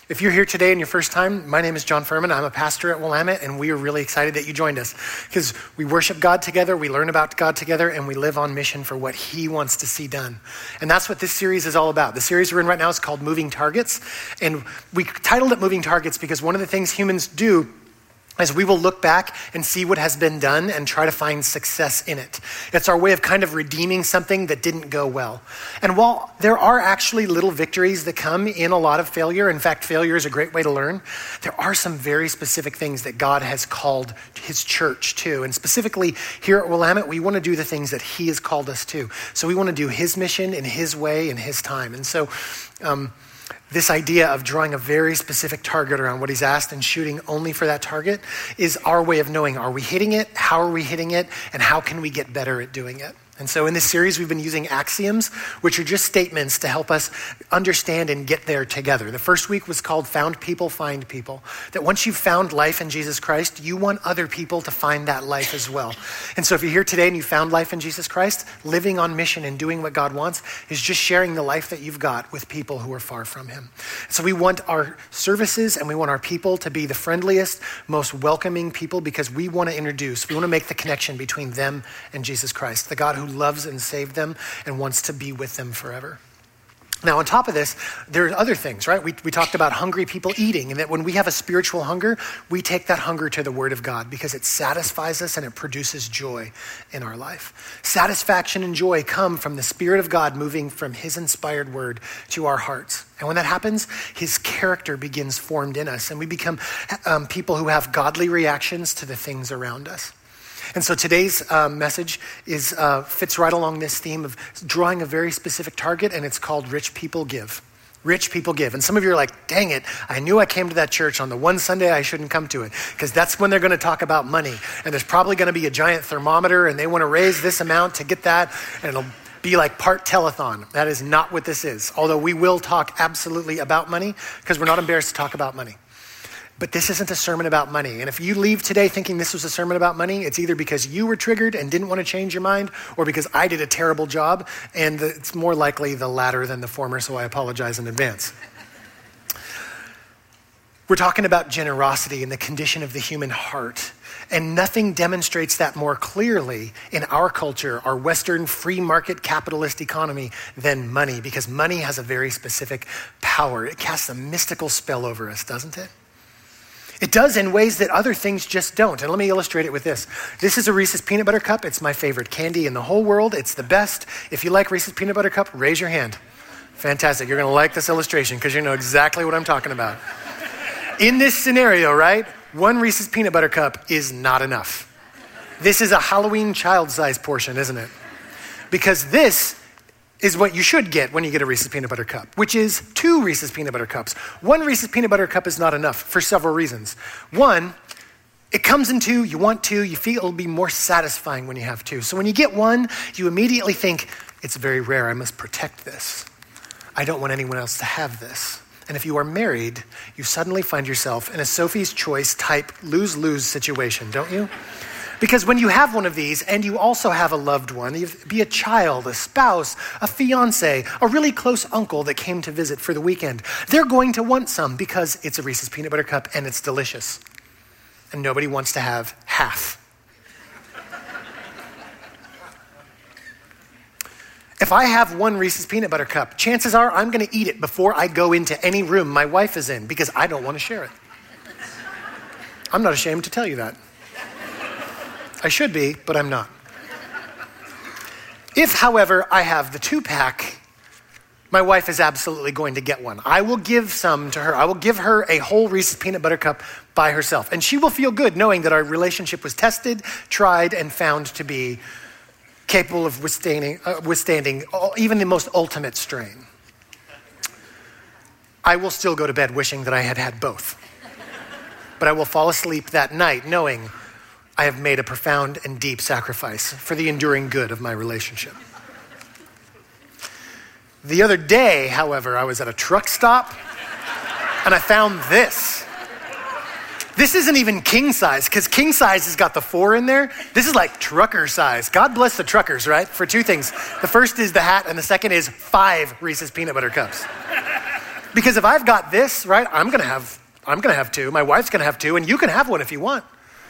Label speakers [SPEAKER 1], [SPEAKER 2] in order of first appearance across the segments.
[SPEAKER 1] If you're here today and your first time, my name is John Furman. I'm a pastor at Willamette, and we are really excited that you joined us because we worship God together, we learn about God together, and we live on mission for what He wants to see done. And that's what this series is all about. The series we're in right now is called Moving Targets, and we titled it Moving Targets because one of the things humans do is we will look back and see what has been done and try to find success in it. It's our way of kind of redeeming something that didn't go well. And while there are actually little victories that come in a lot of failure, in fact, failure is a great way to learn, there are some very specific things that God has called His church to. And specifically here at Willamette, we want to do the things that He has called us to. So we want to do His mission in His way, in His time. And so, this idea of drawing a very specific target around what He's asked and shooting only for that target is our way of knowing, are we hitting it? How are we hitting it? And how can we get better at doing it? And so in this series, we've been using axioms, which are just statements to help us understand and get there together. The first week was called Found People, Find People. That once you've found life in Jesus Christ, you want other people to find that life as well. And so if you're here today and you found life in Jesus Christ, living on mission and doing what God wants is just sharing the life that you've got with people who are far from Him. So we want our services and we want our people to be the friendliest, most welcoming people because we want to make the connection between them and Jesus Christ, the God who loves and saved them and wants to be with them forever. Now, on top of this, there are other things, right? We talked about hungry people eating, and that when we have a spiritual hunger, we take that hunger to the Word of God because it satisfies us and it produces joy in our life. Satisfaction and joy come from the Spirit of God moving from His inspired Word to our hearts. And when that happens, His character begins formed in us, and we become people who have godly reactions to the things around us. And so today's message fits right along this theme of drawing a very specific target, and it's called Rich People Give. Rich People Give. And some of you are like, dang it, I knew I came to that church on the one Sunday I shouldn't come to it, because that's when they're going to talk about money. And there's probably going to be a giant thermometer, and they want to raise this amount to get that, and it'll be like part telethon. That is not what this is. Although we will talk absolutely about money, because we're not embarrassed to talk about money. But this isn't a sermon about money. And if you leave today thinking this was a sermon about money, it's either because you were triggered and didn't want to change your mind, or because I did a terrible job, and it's more likely the latter than the former, so I apologize in advance. We're talking about generosity and the condition of the human heart. And nothing demonstrates that more clearly in our culture, our Western free market capitalist economy, than money, because money has a very specific power. It casts a mystical spell over us, doesn't it? It does in ways that other things just don't. And let me illustrate it with this. This is a Reese's Peanut Butter Cup. It's my favorite candy in the whole world. It's the best. If you like Reese's Peanut Butter Cup, raise your hand. Fantastic. You're going to like this illustration because you know exactly what I'm talking about. In this scenario, right, one Reese's Peanut Butter Cup is not enough. This is a Halloween child-size portion, isn't it? Because this is what you should get when you get a Reese's Peanut Butter Cup, which is 2 Reese's Peanut Butter Cups. 1 Reese's Peanut Butter Cup is not enough for several reasons. 1, it comes in 2, you want 2, you feel it'll be more satisfying when you have 2. So when you get 1, you immediately think, it's very rare, I must protect this. I don't want anyone else to have this. And if you are married, you suddenly find yourself in a Sophie's Choice type lose-lose situation, don't you? Because when you have one of these and you also have a loved one, be a child, a spouse, a fiance, a really close uncle that came to visit for the weekend, they're going to want some because it's a Reese's Peanut Butter Cup and it's delicious. And nobody wants to have half. If I have 1 Reese's Peanut Butter Cup, chances are I'm going to eat it before I go into any room my wife is in because I don't want to share it. I'm not ashamed to tell you that. I should be, but I'm not. If, however, I have the 2-pack, my wife is absolutely going to get one. I will give some to her. I will give her a whole Reese's Peanut Butter Cup by herself. And she will feel good knowing that our relationship was tested, tried, and found to be capable of withstanding even the most ultimate strain. I will still go to bed wishing that I had had both. But I will fall asleep that night knowing I have made a profound and deep sacrifice for the enduring good of my relationship. The other day, however, I was at a truck stop and I found this. This isn't even king size, because king size has got the 4 in there. This is like trucker size. God bless the truckers, right? For 2 things. The first is the hat, and the second is 5 Reese's Peanut Butter Cups. Because if I've got this, right, I'm gonna have two, my wife's gonna have two, and you can have one if you want.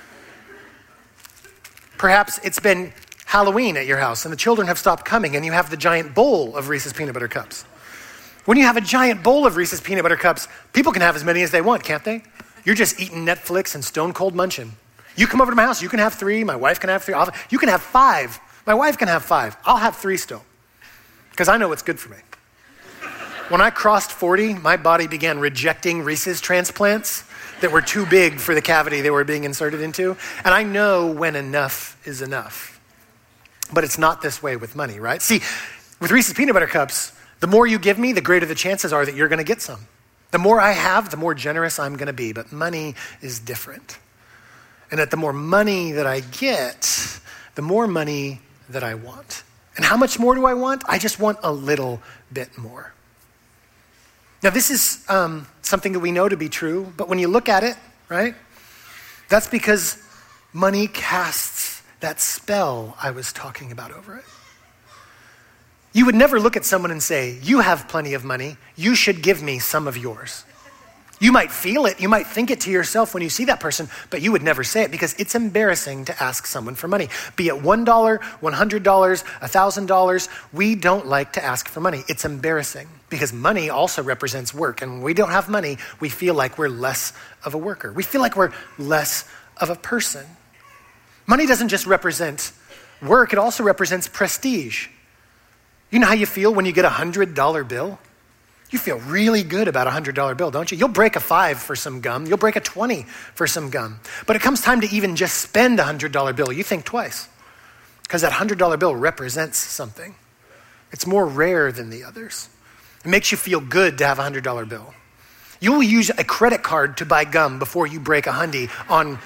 [SPEAKER 1] Perhaps it's been Halloween at your house and the children have stopped coming and you have the giant bowl of Reese's peanut butter cups. When you have a giant bowl of Reese's peanut butter cups, people can have as many as they want, can't they? You're just eating Netflix and stone cold munching. You come over to my house, you can have 3, my wife can have 3, you can have 5. My wife can have 5. I'll have 3 still, because I know what's good for me. When I crossed 40, my body began rejecting Reese's transplants that were too big for the cavity they were being inserted into. And I know when enough is enough. But it's not this way with money, right? See, with Reese's peanut butter cups, the more you give me, the greater the chances are that you're gonna get some. The more I have, the more generous I'm gonna be. But money is different. And that the more money that I get, the more money that I want. And how much more do I want? I just want a little bit more. Now, this is something that we know to be true, but when you look at it, right, that's because money casts that spell I was talking about over it. You would never look at someone and say, you have plenty of money, you should give me some of yours. You might feel it, you might think it to yourself when you see that person, but you would never say it because it's embarrassing to ask someone for money. Be it $1, $100, $1,000, we don't like to ask for money. It's embarrassing because money also represents work. And when we don't have money, we feel like we're less of a worker. We feel like we're less of a person. Money doesn't just represent work, it also represents prestige. You know how you feel when you get a $100 bill? You feel really good about a $100 bill, don't you? You'll break a 5 for some gum. You'll break a 20 for some gum. But it comes time to even just spend a $100 bill. You think twice because that $100 bill represents something. It's more rare than the others. It makes you feel good to have a $100 bill. You will use a credit card to buy gum before you break a hundy on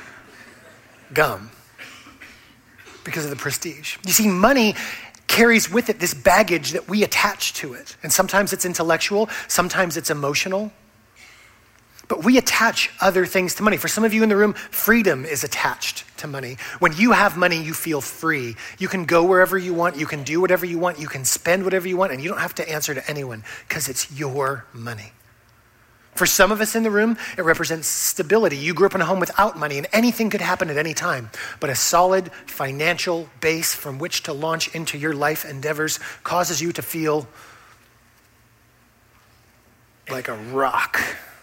[SPEAKER 1] gum because of the prestige. You see, money carries with it this baggage that we attach to it. And sometimes it's intellectual, sometimes it's emotional. But we attach other things to money. For some of you in the room, freedom is attached to money. When you have money, you feel free. You can go wherever you want, you can do whatever you want, you can spend whatever you want, and you don't have to answer to anyone because it's your money. For some of us in the room, it represents stability. You grew up in a home without money and anything could happen at any time. But a solid financial base from which to launch into your life endeavors causes you to feel like a rock.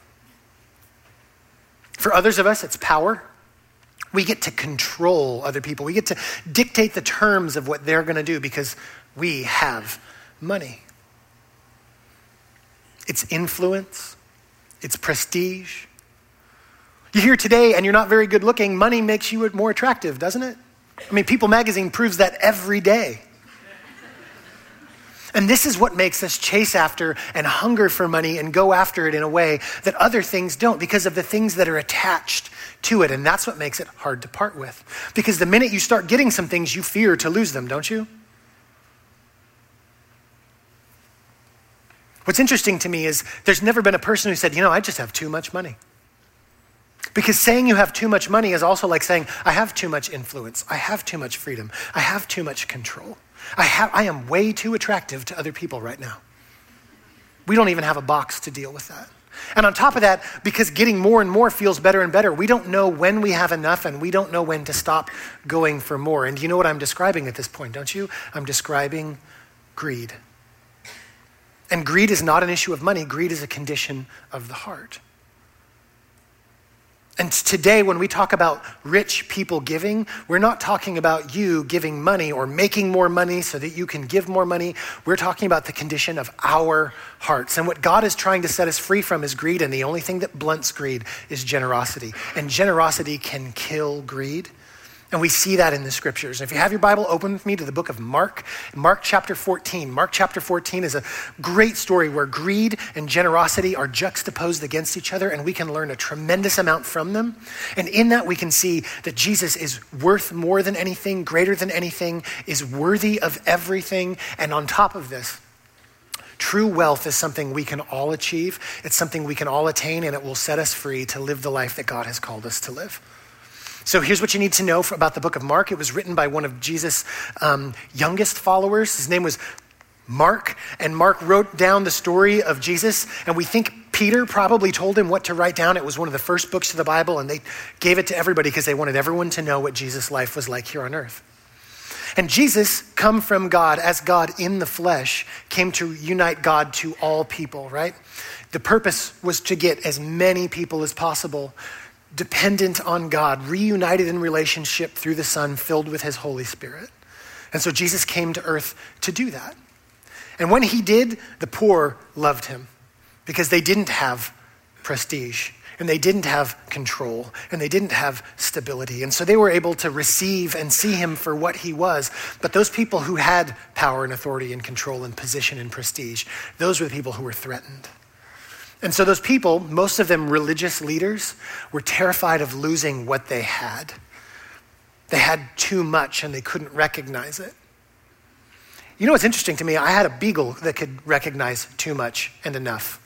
[SPEAKER 1] For others of us, it's power. We get to control other people. We get to dictate the terms of what they're going to do because we have money. It's influence. It's prestige. You're here today and you're not very good looking. Money makes you more attractive, doesn't it? I mean, People magazine proves that every day. And this is what makes us chase after and hunger for money and go after it in a way that other things don't because of the things that are attached to it. And that's what makes it hard to part with. Because the minute you start getting some things, you fear to lose them, don't you? What's interesting to me is there's never been a person who said, I just have too much money. Because saying you have too much money is also like saying, I have too much influence. I have too much freedom. I have too much control. I am way too attractive to other people right now. We don't even have a box to deal with that. And on top of that, because getting more and more feels better and better, we don't know when we have enough and we don't know when to stop going for more. And you know what I'm describing at this point, don't you? I'm describing greed. And greed is not an issue of money. Greed is a condition of the heart. And today, when we talk about rich people giving, we're not talking about you giving money or making more money so that you can give more money. We're talking about the condition of our hearts. And what God is trying to set us free from is greed. And the only thing that blunts greed is generosity. And generosity can kill greed. And we see that in the scriptures. And if you have your Bible, open with me to the book of Mark, Mark chapter 14. Mark chapter 14 is a great story where greed and generosity are juxtaposed against each other, and we can learn a tremendous amount from them. And in that, we can see that Jesus is worth more than anything, greater than anything, is worthy of everything. And on top of this, true wealth is something we can all achieve. It's something we can all attain, and it will set us free to live the life that God has called us to live. So here's what you need to know about the book of Mark. It was written by one of Jesus' youngest followers. His name was Mark. And Mark wrote down the story of Jesus, and we think Peter probably told him what to write down. It was one of the first books of the Bible, and they gave it to everybody because they wanted everyone to know what Jesus' life was like here on earth. And Jesus, come from God as God in the flesh, came to unite God to all people, right? The purpose was to get as many people as possible dependent on God, reunited in relationship through the Son, filled with his Holy Spirit. And so Jesus came to earth to do that. And when he did, the poor loved him because they didn't have prestige and they didn't have control and they didn't have stability. And so they were able to receive and see him for what he was. But those people who had power and authority and control and position and prestige, those were the people who were threatened. And so those people, most of them religious leaders, were terrified of losing what they had. They had too much and they couldn't recognize it. You know what's interesting to me? I had a beagle that could recognize too much and enough.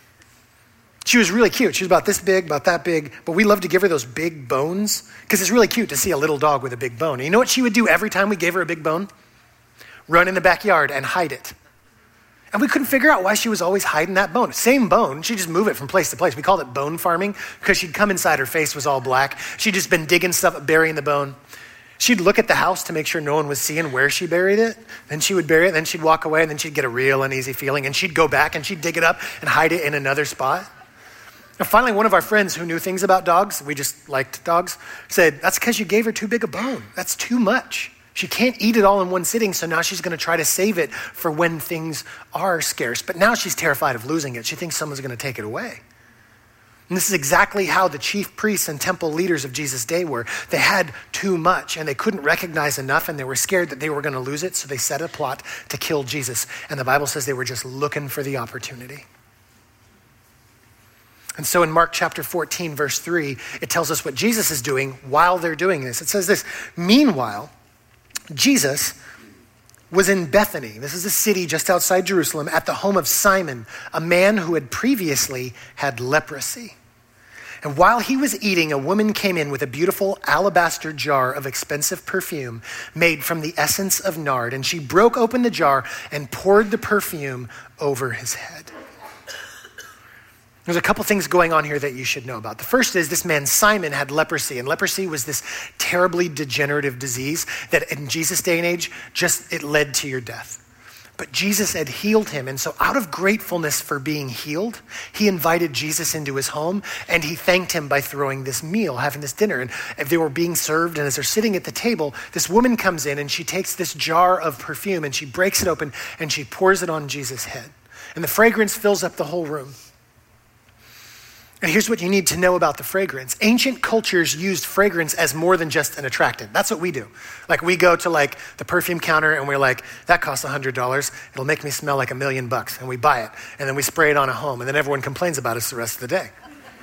[SPEAKER 1] She was really cute. She was about this big, about that big, but we loved to give her those big bones because it's really cute to see a little dog with a big bone. And you know what she would do every time we gave her a big bone? Run in the backyard and hide it. And we couldn't figure out why she was always hiding that bone. Same bone, she'd just move it from place to place. We called it bone farming because she'd come inside, her face was all black. She'd just been digging stuff, burying the bone. She'd look at the house to make sure no one was seeing where she buried it. Then she would bury it, then she'd walk away, and then she'd get a real uneasy feeling, and she'd go back and she'd dig it up and hide it in another spot. And finally, one of our friends who knew things about dogs, we just liked dogs, said, that's because you gave her too big a bone. That's too much. She can't eat it all in one sitting, so now she's going to try to save it for when things are scarce. But now she's terrified of losing it. She thinks someone's going to take it away. And this is exactly how the chief priests and temple leaders of Jesus' day were. They had too much and they couldn't recognize enough and they were scared that they were going to lose it, so they set a plot to kill Jesus. And the Bible says they were just looking for the opportunity. And so in Mark chapter 14, verse 3, it tells us what Jesus is doing while they're doing this. It says this, meanwhile, Jesus was in Bethany. This is a city just outside Jerusalem, at the home of Simon, a man who had previously had leprosy. And while he was eating, a woman came in with a beautiful alabaster jar of expensive perfume made from the essence of nard. And she broke open the jar and poured the perfume over his head. There's a couple things going on here that you should know about. The first is this man, Simon, had leprosy. And leprosy was this terribly degenerative disease that in Jesus' day and age, it led to your death. But Jesus had healed him. And so out of gratefulness for being healed, he invited Jesus into his home and he thanked him by throwing this meal, having this dinner. And if they were being served and as they're sitting at the table, this woman comes in and she takes this jar of perfume and she breaks it open and she pours it on Jesus' head. And the fragrance fills up the whole room. And here's what you need to know about the fragrance. Ancient cultures used fragrance as more than just an attractant. That's what we do. Like we go to like the perfume counter and we're like, that costs $100. It'll make me smell like $1 million. And we buy it. And then we spray it on a home. And then everyone complains about us the rest of the day.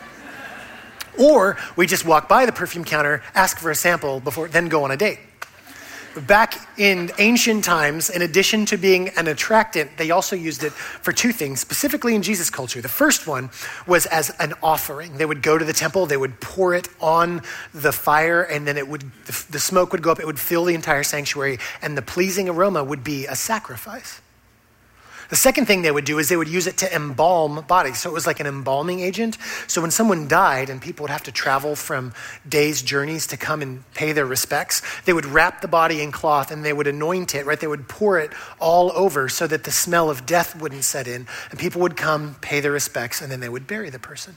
[SPEAKER 1] Or we just walk by the perfume counter, ask for a sample before, then go on a date. Back in ancient times, in addition to being an attractant, they also used it for two things, specifically in Jesus' culture. The first one was as an offering. They would go to the temple, they would pour it on the fire, and then the smoke would go up, it would fill the entire sanctuary, and the pleasing aroma would be a sacrifice. The second thing they would do is they would use it to embalm bodies. So it was like an embalming agent. So when someone died and people would have to travel from days' journeys to come and pay their respects, they would wrap the body in cloth and they would anoint it, right? They would pour it all over so that the smell of death wouldn't set in. And people would come, pay their respects, and then they would bury the person.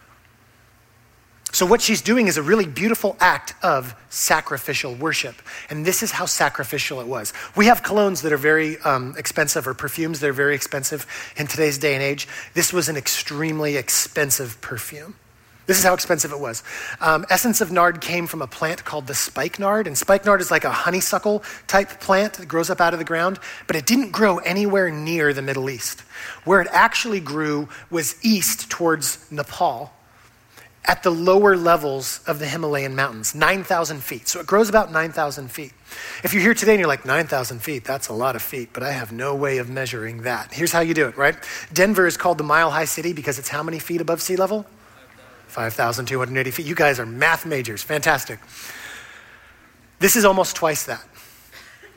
[SPEAKER 1] So what she's doing is a really beautiful act of sacrificial worship. And this is how sacrificial it was. We have colognes that are very expensive, or perfumes that are very expensive in today's day and age. This was an extremely expensive perfume. This is how expensive it was. Essence of nard came from a plant called the spikenard. And spikenard is like a honeysuckle type plant that grows up out of the ground, but it didn't grow anywhere near the Middle East. Where it actually grew was east towards Nepal, at the lower levels of the Himalayan mountains, 9,000 feet. So it grows about 9,000 feet. If you're here today and you're like, 9,000 feet, that's a lot of feet, but I have no way of measuring that. Here's how you do it, right? Denver is called the Mile High City because it's how many feet above sea level? 5,280 feet. You guys are math majors, fantastic. This is almost twice that.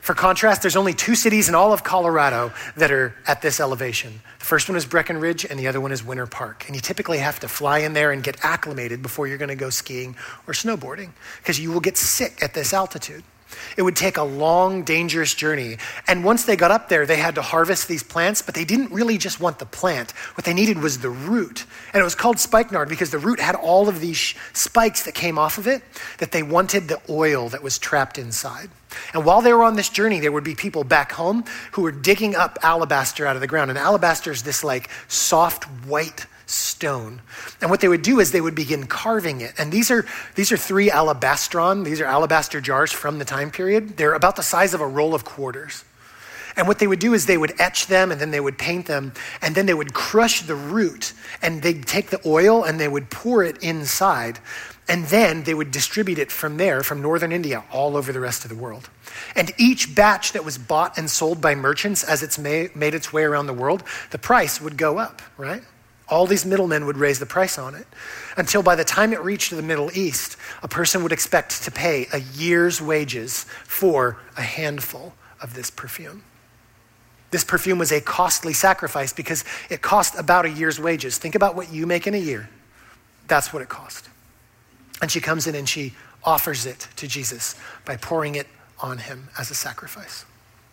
[SPEAKER 1] For contrast, there's only 2 cities in all of Colorado that are at this elevation. The first one is Breckenridge and the other one is Winter Park. And you typically have to fly in there and get acclimated before you're gonna go skiing or snowboarding because you will get sick at this altitude. It would take a long, dangerous journey. And once they got up there, they had to harvest these plants, but they didn't really just want the plant. What they needed was the root. And it was called spikenard because the root had all of these spikes that came off of it, that they wanted the oil that was trapped inside. And while they were on this journey, there would be people back home who were digging up alabaster out of the ground. And alabaster is this like soft white stone. And what they would do is they would begin carving it. And these are 3 alabastron. These are alabaster jars from the time period. They're about the size of a roll of quarters. And what they would do is they would etch them and then they would paint them and then they would crush the root and they'd take the oil and they would pour it inside. And then they would distribute it from there, from northern India, all over the rest of the world. And each batch that was bought and sold by merchants as it's made its way around the world, the price would go up, right? All these middlemen would raise the price on it until by the time it reached the Middle East, a person would expect to pay a year's wages for a handful of this perfume. This perfume was a costly sacrifice because it cost about a year's wages. Think about what you make in a year. That's what it cost. And she comes in and she offers it to Jesus by pouring it on him as a sacrifice.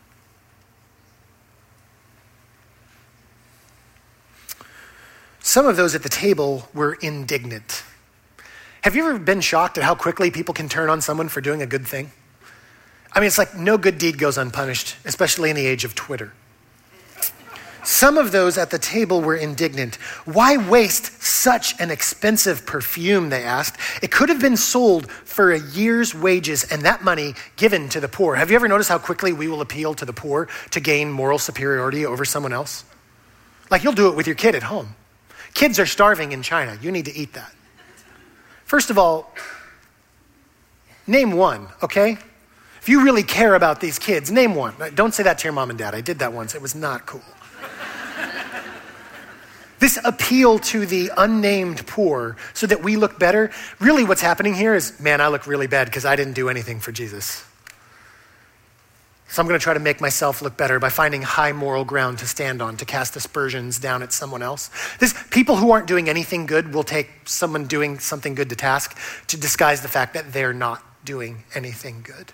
[SPEAKER 1] Some of those at the table were indignant. Have you ever been shocked at how quickly people can turn on someone for doing a good thing? I mean, it's like no good deed goes unpunished, especially in the age of Twitter. Some of those at the table were indignant. Why waste such an expensive perfume, they asked. It could have been sold for a year's wages and that money given to the poor. Have you ever noticed how quickly we will appeal to the poor to gain moral superiority over someone else? Like you'll do it with your kid at home. Kids are starving in China. You need to eat that. First of all, name one, okay? If you really care about these kids, name one. Don't say that to your mom and dad. I did that once. It was not cool. This appeal to the unnamed poor so that we look better, really what's happening here is, man, I look really bad because I didn't do anything for Jesus. So I'm going to try to make myself look better by finding high moral ground to stand on, to cast aspersions down at someone else. People who aren't doing anything good will take someone doing something good to task to disguise the fact that they're not doing anything good.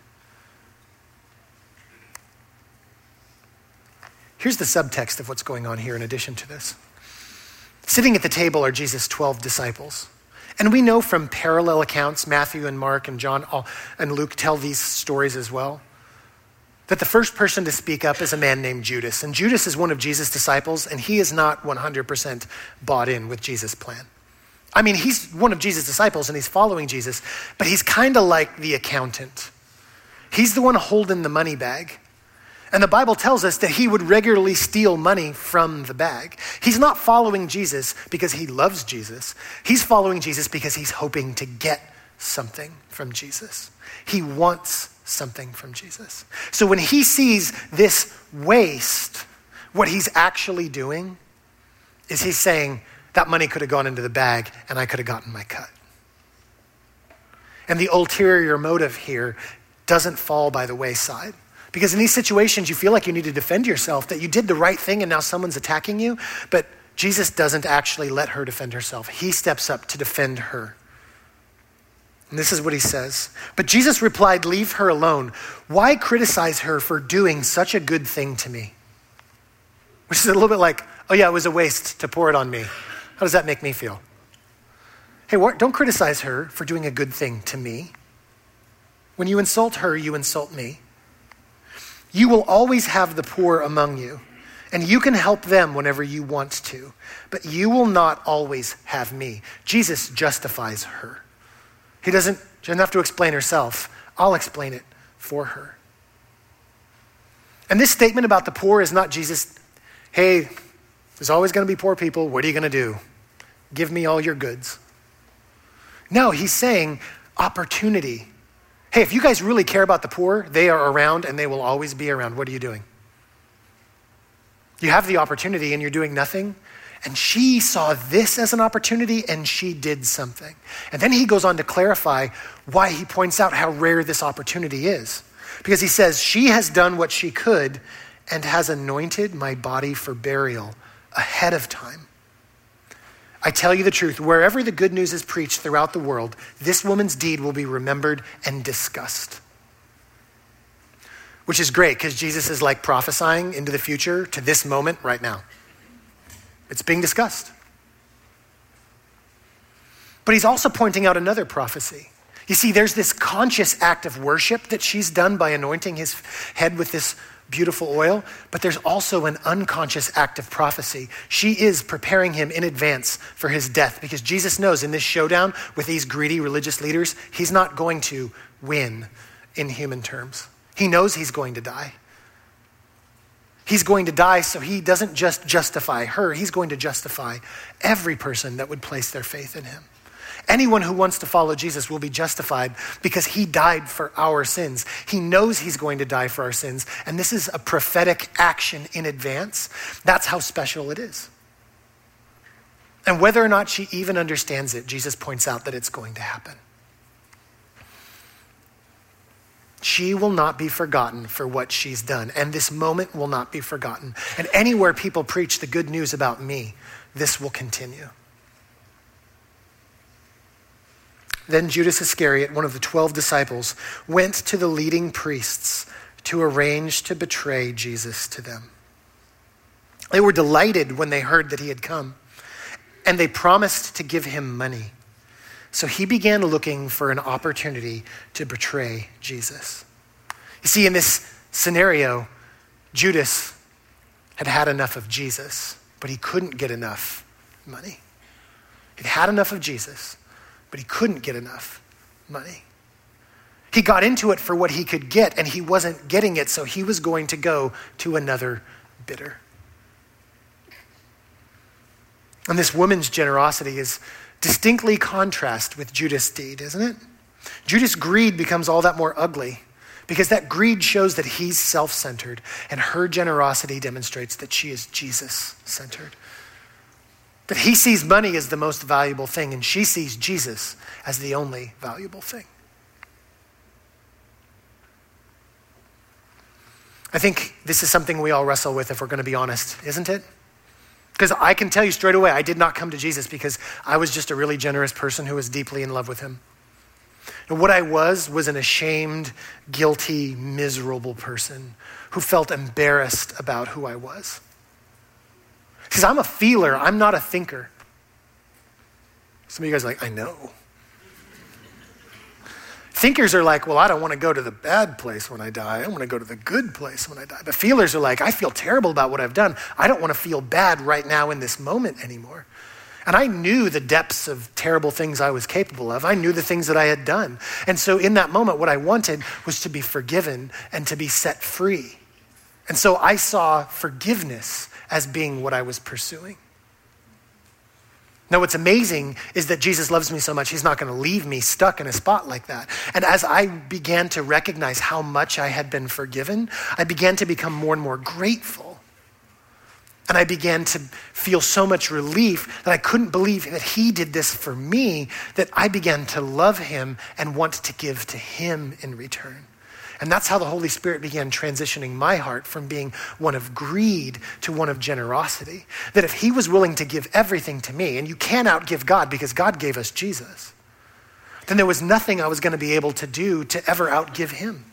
[SPEAKER 1] Here's the subtext of what's going on here in addition to this. Sitting at the table are Jesus' 12 disciples. And we know from parallel accounts, Matthew and Mark and John and Luke tell these stories as well, that the first person to speak up is a man named Judas. And Judas is one of Jesus' disciples, and he is not 100% bought in with Jesus' plan. I mean, he's one of Jesus' disciples, and he's following Jesus, but he's kind of like the accountant. He's the one holding the money bag. And the Bible tells us that he would regularly steal money from the bag. He's not following Jesus because he loves Jesus. He's following Jesus because he's hoping to get something from Jesus. He wants something from Jesus. So when he sees this waste, what he's actually doing is he's saying, that money could have gone into the bag and I could have gotten my cut. And the ulterior motive here doesn't fall by the wayside. Because in these situations, you feel like you need to defend yourself, that you did the right thing and now someone's attacking you. But Jesus doesn't actually let her defend herself. He steps up to defend her. And this is what he says. But Jesus replied, leave her alone. Why criticize her for doing such a good thing to me? Which is a little bit like, oh yeah, it was a waste to pour it on me. How does that make me feel? Hey, don't criticize her for doing a good thing to me. When you insult her, you insult me. You will always have the poor among you, and you can help them whenever you want to, but you will not always have me. Jesus justifies her. She doesn't have to explain herself. I'll explain it for her. And this statement about the poor is not Jesus, hey, there's always going to be poor people. What are you going to do? Give me all your goods. No, he's saying opportunity. Hey, if you guys really care about the poor, they are around and they will always be around. What are you doing? You have the opportunity and you're doing nothing. And she saw this as an opportunity and she did something. And then he goes on to clarify why he points out how rare this opportunity is. Because he says, she has done what she could and has anointed my body for burial ahead of time. I tell you the truth, wherever the good news is preached throughout the world, this woman's deed will be remembered and discussed. Which is great because Jesus is like prophesying into the future to this moment right now. It's being discussed. But he's also pointing out another prophecy. You see, there's this conscious act of worship that she's done by anointing his head with this beautiful oil, but there's also an unconscious act of prophecy. She is preparing him in advance for his death because Jesus knows in this showdown with these greedy religious leaders, he's not going to win in human terms. He knows he's going to die. He's going to die so he doesn't just justify her, he's going to justify every person that would place their faith in him. Anyone who wants to follow Jesus will be justified because he died for our sins. He knows he's going to die for our sins, and this is a prophetic action in advance. That's how special it is. And whether or not she even understands it, Jesus points out that it's going to happen. She will not be forgotten for what she's done, and this moment will not be forgotten. And anywhere people preach the good news about me, this will continue. Then Judas Iscariot, one of the 12 disciples, went to the leading priests to arrange to betray Jesus to them. They were delighted when they heard that he had come, and they promised to give him money. So he began looking for an opportunity to betray Jesus. You see, in this scenario, Judas had had enough of Jesus, but he couldn't get enough money. He'd had enough of Jesus, but he couldn't get enough money. He got into it for what he could get, and he wasn't getting it, so he was going to go to another bidder. And this woman's generosity is distinctly contrast with Judas' deed, isn't it? Judas' greed becomes all that more ugly because that greed shows that he's self-centered, and her generosity demonstrates that she is Jesus-centered. That he sees money as the most valuable thing, and she sees Jesus as the only valuable thing. I think this is something we all wrestle with if we're going to be honest, isn't it? Because I can tell you straight away, I did not come to Jesus because I was just a really generous person who was deeply in love with him. And what I was an ashamed, guilty, miserable person who felt embarrassed about who I was. Because I'm a feeler, I'm not a thinker. Some of you guys are like, I know. Thinkers are like, well, I don't want to go to the bad place when I die. I want to go to the good place when I die. But feelers are like, I feel terrible about what I've done. I don't want to feel bad right now in this moment anymore. And I knew the depths of terrible things I was capable of. I knew the things that I had done. And so in that moment, what I wanted was to be forgiven and to be set free. And so I saw forgiveness as being what I was pursuing. Now, what's amazing is that Jesus loves me so much, he's not going to leave me stuck in a spot like that. And as I began to recognize how much I had been forgiven, I began to become more and more grateful. And I began to feel so much relief that I couldn't believe that he did this for me, that I began to love him and want to give to him in return. And that's how the Holy Spirit began transitioning my heart from being one of greed to one of generosity. That if he was willing to give everything to me, and you can't outgive God because God gave us Jesus, then there was nothing I was going to be able to do to ever outgive him.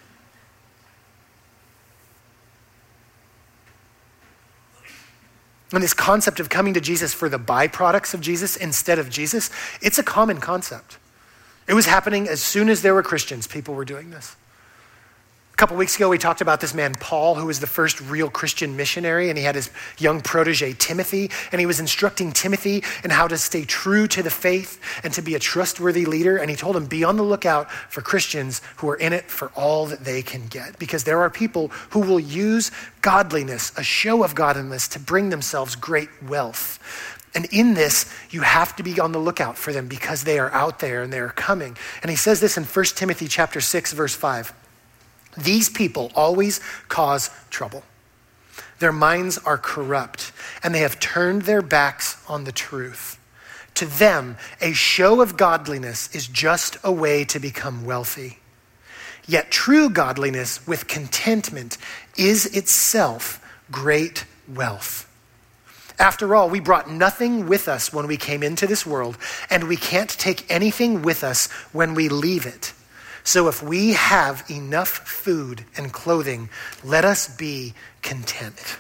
[SPEAKER 1] And this concept of coming to Jesus for the byproducts of Jesus instead of Jesus, it's a common concept. It was happening as soon as there were Christians, people were doing this. A couple weeks ago, we talked about this man, Paul, who was the first real Christian missionary, and he had his young protege, Timothy, and he was instructing Timothy in how to stay true to the faith and to be a trustworthy leader. And he told him, be on the lookout for Christians who are in it for all that they can get, because there are people who will use godliness, a show of godliness, to bring themselves great wealth. And in this, you have to be on the lookout for them because they are out there and they are coming. And he says this in 1 Timothy chapter 6, verse 5. These people always cause trouble. Their minds are corrupt, and they have turned their backs on the truth. To them, a show of godliness is just a way to become wealthy. Yet true godliness with contentment is itself great wealth. After all, we brought nothing with us when we came into this world, and we can't take anything with us when we leave it. So if we have enough food and clothing, let us be content.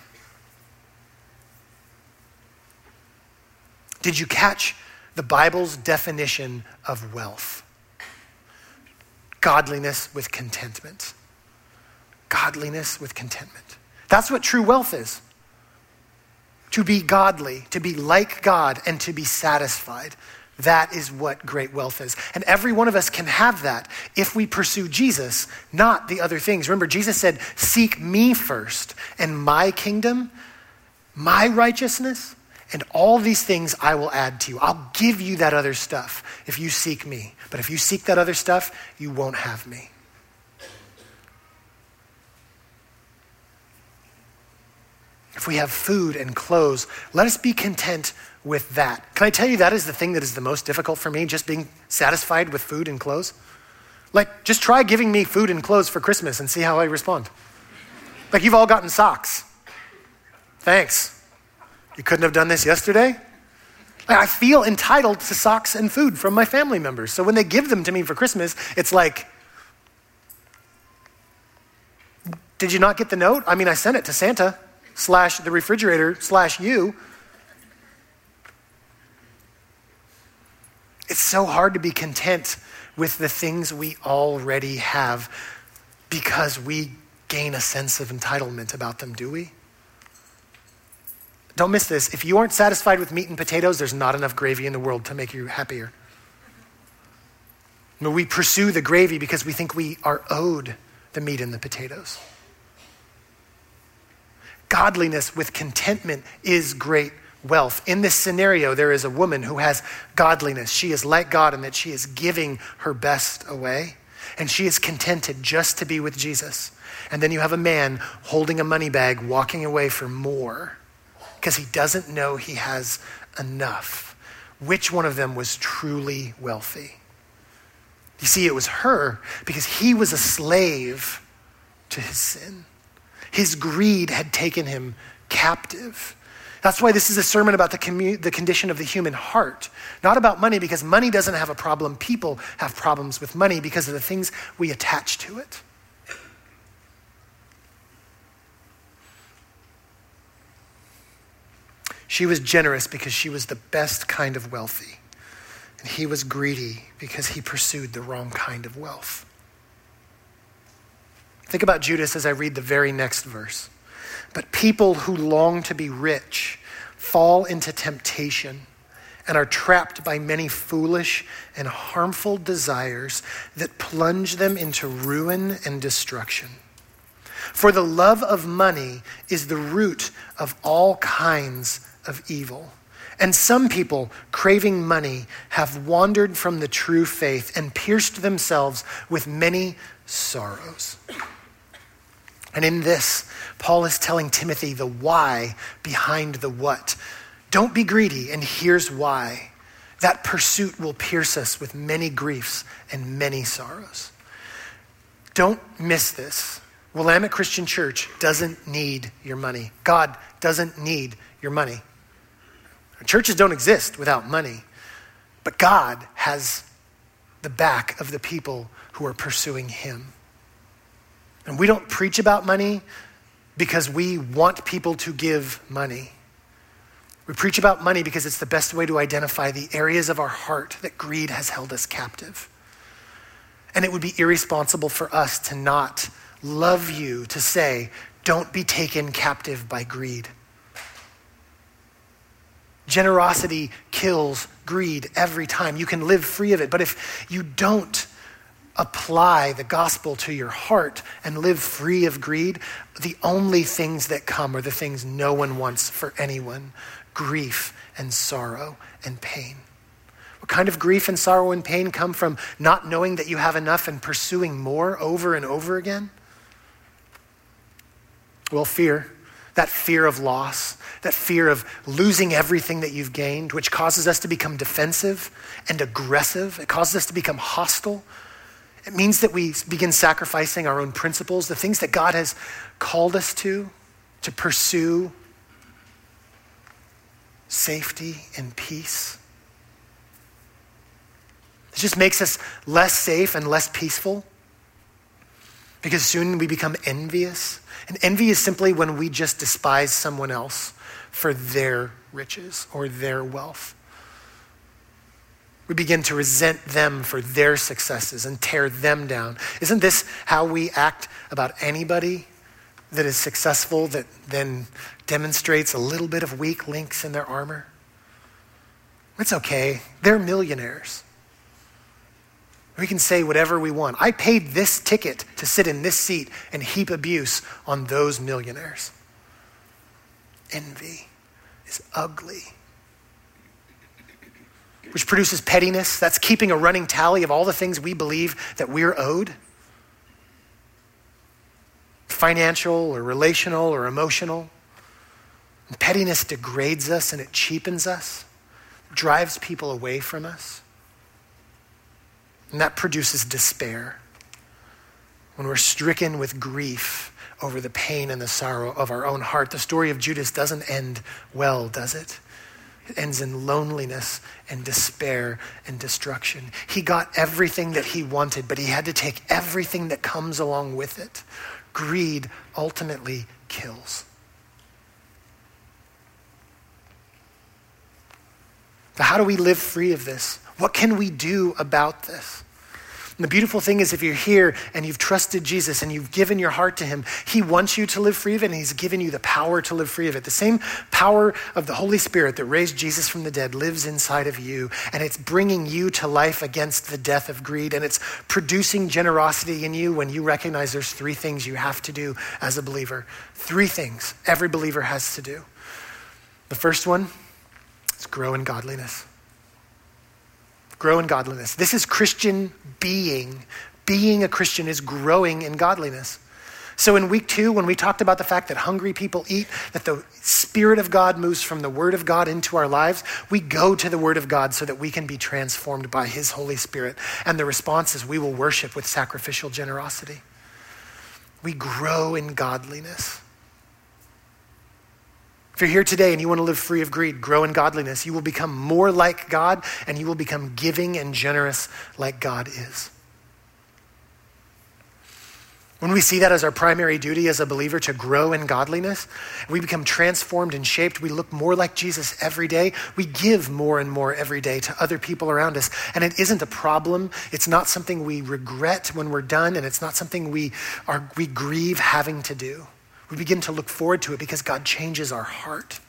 [SPEAKER 1] Did you catch the Bible's definition of wealth? Godliness with contentment. Godliness with contentment. That's what true wealth is. To be godly, to be like God, and to be satisfied. That is what great wealth is. And every one of us can have that if we pursue Jesus, not the other things. Remember, Jesus said, seek me first and my kingdom, my righteousness, and all these things I will add to you. I'll give you that other stuff if you seek me. But if you seek that other stuff, you won't have me. If we have food and clothes, let us be content with that. Can I tell you that is the thing that is the most difficult for me, just being satisfied with food and clothes? Like, just try giving me food and clothes for Christmas and see how I respond. Like, you've all gotten socks. Thanks. You couldn't have done this yesterday? I feel entitled to socks and food from my family members. So when they give them to me for Christmas, it's like, did you not get the note? I mean, I sent it to Santa / the refrigerator / you. It's so hard to be content with the things we already have because we gain a sense of entitlement about them, do we? Don't miss this. If you aren't satisfied with meat and potatoes, there's not enough gravy in the world to make you happier. But we pursue the gravy because we think we are owed the meat and the potatoes. Godliness with contentment is great wealth. In this scenario, there is a woman who has godliness. She is like God in that she is giving her best away, and she is contented just to be with Jesus. And then you have a man holding a money bag, walking away for more because he doesn't know he has enough. Which one of them was truly wealthy? You see, it was her because he was a slave to his sin. His greed had taken him captive. That's why this is a sermon about the condition of the human heart, not about money, because money doesn't have a problem. People have problems with money because of the things we attach to it. She was generous because she was the best kind of wealthy. And he was greedy because he pursued the wrong kind of wealth. Think about Judas as I read the very next verse. But people who long to be rich fall into temptation and are trapped by many foolish and harmful desires that plunge them into ruin and destruction. For the love of money is the root of all kinds of evil. And some people, craving money, have wandered from the true faith and pierced themselves with many sorrows. And in this, Paul is telling Timothy the why behind the what. Don't be greedy, and here's why. That pursuit will pierce us with many griefs and many sorrows. Don't miss this. Willamette Christian Church doesn't need your money. God doesn't need your money. Churches don't exist without money, but God has the back of the people who are pursuing him. And we don't preach about money because we want people to give money. We preach about money because it's the best way to identify the areas of our heart that greed has held us captive. And it would be irresponsible for us to not love you, to say, don't be taken captive by greed. Generosity kills greed every time. You can live free of it, but if you don't apply the gospel to your heart and live free of greed, the only things that come are the things no one wants for anyone: grief and sorrow and pain. What kind of grief and sorrow and pain come from not knowing that you have enough and pursuing more over and over again? Well, fear. That fear of loss, that fear of losing everything that you've gained, which causes us to become defensive and aggressive. It causes us to become hostile. It means that we begin sacrificing our own principles, the things that God has called us to pursue safety and peace. It just makes us less safe and less peaceful because soon we become envious. And envy is simply when we just despise someone else for their riches or their wealth. We begin to resent them for their successes and tear them down. Isn't this how we act about anybody that is successful that then demonstrates a little bit of weak links in their armor? It's okay. They're millionaires. We can say whatever we want. I paid this ticket to sit in this seat and heap abuse on those millionaires. Envy is ugly. Which produces pettiness. That's keeping a running tally of all the things we believe that we're owed. Financial or relational or emotional. And pettiness degrades us and it cheapens us, drives people away from us. And that produces despair. When we're stricken with grief over the pain and the sorrow of our own heart, the story of Judas doesn't end well, does it? It ends in loneliness and despair and destruction. He got everything that he wanted, but he had to take everything that comes along with it. Greed ultimately kills. So how do we live free of this? What can we do about this? And the beautiful thing is if you're here and you've trusted Jesus and you've given your heart to him, he wants you to live free of it and he's given you the power to live free of it. The same power of the Holy Spirit that raised Jesus from the dead lives inside of you, and it's bringing you to life against the death of greed, and it's producing generosity in you when you recognize there's three things you have to do as a believer. Three things every believer has to do. The first one is grow in godliness. Grow in godliness. This is Christian being. Being a Christian is growing in godliness. So in week 2, when we talked about the fact that hungry people eat, that the Spirit of God moves from the Word of God into our lives, we go to the Word of God so that we can be transformed by his Holy Spirit. And the response is we will worship with sacrificial generosity. We grow in godliness. If you're here today and you want to live free of greed, grow in godliness, you will become more like God and you will become giving and generous like God is. When we see that as our primary duty as a believer to grow in godliness, we become transformed and shaped. We look more like Jesus every day. We give more and more every day to other people around us. And it isn't a problem. It's not something we regret when we're done, and it's not something we grieve having to do. We begin to look forward to it because God changes our heart.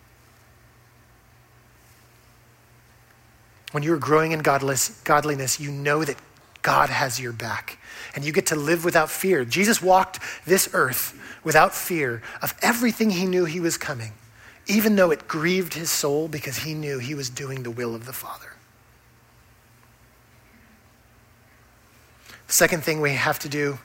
[SPEAKER 1] When you're growing in godliness, you know that God has your back and you get to live without fear. Jesus walked this earth without fear of everything he knew he was coming, even though it grieved his soul because he knew he was doing the will of the Father. The second thing we have to do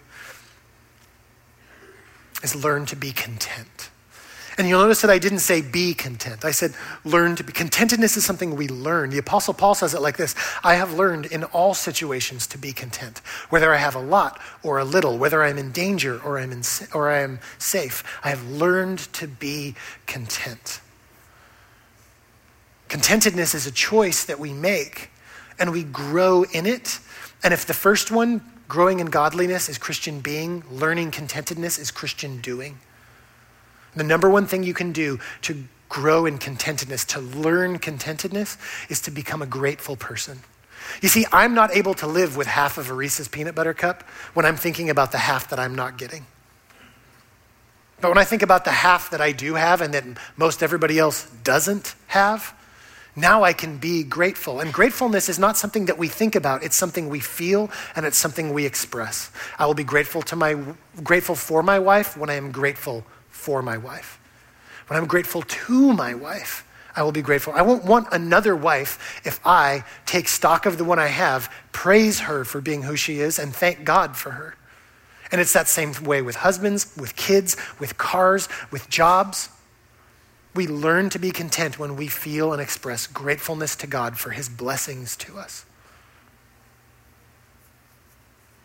[SPEAKER 1] is learn to be content. And you'll notice that I didn't say be content. I said learn to be. Contentedness is something we learn. The Apostle Paul says it like this: I have learned in all situations to be content, whether I have a lot or a little, whether I'm in danger or I am safe. I have learned to be content. Contentedness is a choice that we make and we grow in it. And if the first one, growing in godliness, is Christian being, learning contentedness is Christian doing. The number one thing you can do to grow in contentedness, to learn contentedness, is to become a grateful person. You see, I'm not able to live with half of a Reese's peanut butter cup when I'm thinking about the half that I'm not getting. But when I think about the half that I do have and that most everybody else doesn't have, now I can be grateful. And gratefulness is not something that we think about. It's something we feel and it's something we express. I will be grateful for my wife when I am grateful for my wife. When I'm grateful to my wife, I will be grateful. I won't want another wife if I take stock of the one I have, praise her for being who she is, and thank God for her. And it's that same way with husbands, with kids, with cars, with jobs. We learn to be content when we feel and express gratefulness to God for his blessings to us.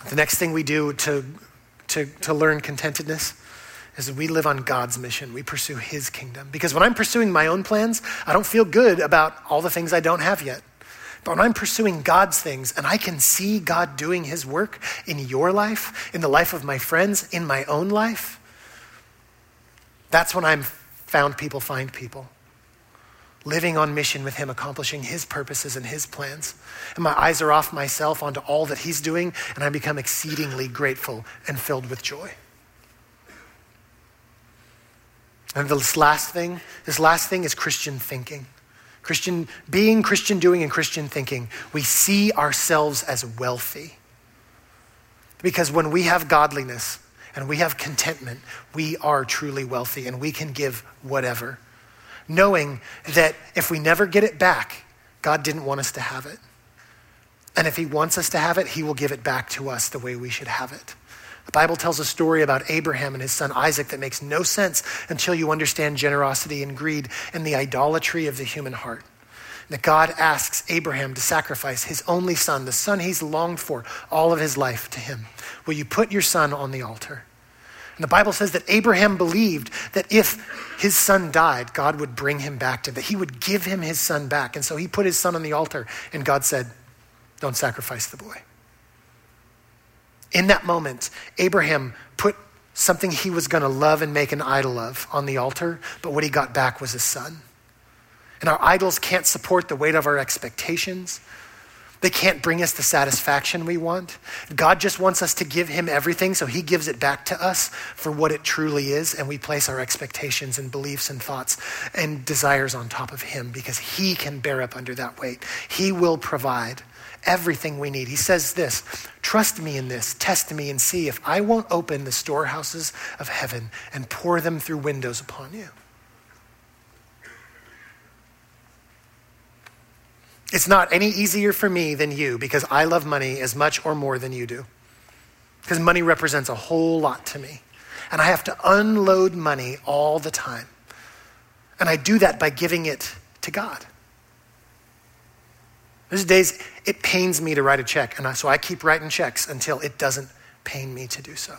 [SPEAKER 1] The next thing we do to learn contentedness is that we live on God's mission. We pursue his kingdom. Because when I'm pursuing my own plans, I don't feel good about all the things I don't have yet. But when I'm pursuing God's things and I can see God doing his work in your life, in the life of my friends, in my own life, that's when I'm found people find people. Living on mission with him, accomplishing his purposes and his plans. And my eyes are off myself onto all that he's doing, and I become exceedingly grateful and filled with joy. And this last thing is Christian thinking. Christian doing, and Christian thinking. We see ourselves as wealthy. Because when we have godliness and we have contentment, we are truly wealthy and we can give whatever. Knowing that if we never get it back, God didn't want us to have it. And if he wants us to have it, he will give it back to us the way we should have it. The Bible tells a story about Abraham and his son Isaac that makes no sense until you understand generosity and greed and the idolatry of the human heart. That God asks Abraham to sacrifice his only son, the son he's longed for all of his life, to him. Will you put your son on the altar? And the Bible says that Abraham believed that if his son died, God would bring him back to him, that he would give him his son back. And so he put his son on the altar, and God said, don't sacrifice the boy. In that moment, Abraham put something he was going to love and make an idol of on the altar, but what he got back was his son. And our idols can't support the weight of our expectations. They can't bring us the satisfaction we want. God just wants us to give him everything, so he gives it back to us for what it truly is, and we place our expectations and beliefs and thoughts and desires on top of him because he can bear up under that weight. He will provide everything we need. He says this, trust me in this, test me and see if I won't open the storehouses of heaven and pour them through windows upon you. It's not any easier for me than you because I love money as much or more than you do. Because money represents a whole lot to me. And I have to unload money all the time. And I do that by giving it to God. There's days it pains me to write a check, and so I keep writing checks until it doesn't pain me to do so.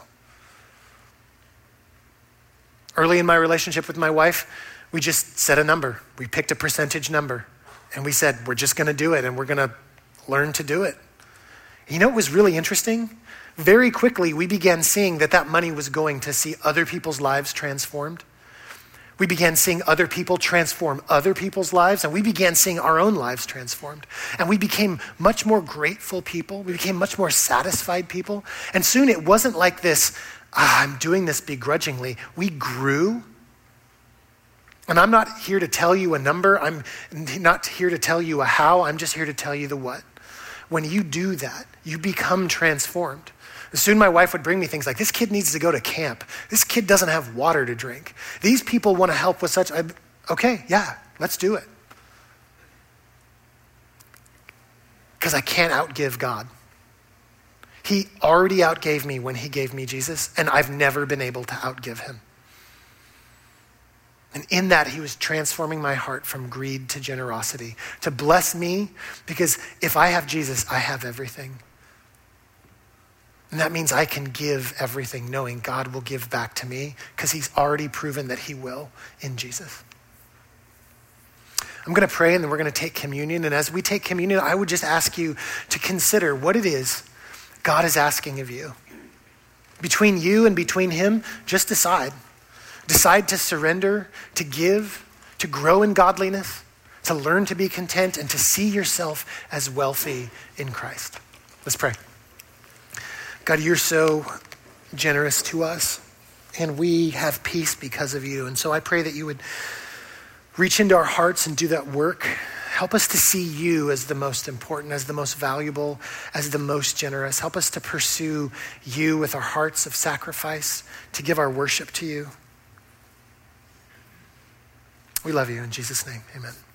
[SPEAKER 1] Early in my relationship with my wife, we just set a number. We picked a percentage number, and we said, we're just going to do it, and we're going to learn to do it. You know what was really interesting? Very quickly, we began seeing that money was going to see other people's lives transformed. We began seeing other people transform other people's lives, and we began seeing our own lives transformed. And we became much more grateful people. We became much more satisfied people. And soon it wasn't like this, I'm doing this begrudgingly. We grew. And I'm not here to tell you a number. I'm not here to tell you a how. I'm just here to tell you the what. When you do that, you become transformed. Soon my wife would bring me things like, this kid needs to go to camp. This kid doesn't have water to drink. These people want to help with such, okay, yeah, let's do it. Because I can't outgive God. He already outgave me when he gave me Jesus, and I've never been able to outgive him. And in that, he was transforming my heart from greed to generosity, to bless me, because if I have Jesus, I have everything. And that means I can give everything knowing God will give back to me because he's already proven that he will in Jesus. I'm going to pray and then we're going to take communion. And as we take communion, I would just ask you to consider what it is God is asking of you. Between you and between him, just decide. Decide to surrender, to give, to grow in godliness, to learn to be content, and to see yourself as wealthy in Christ. Let's pray. God, you're so generous to us, and we have peace because of you. And so I pray that you would reach into our hearts and do that work. Help us to see you as the most important, as the most valuable, as the most generous. Help us to pursue you with our hearts of sacrifice, to give our worship to you. We love you in Jesus' name, amen.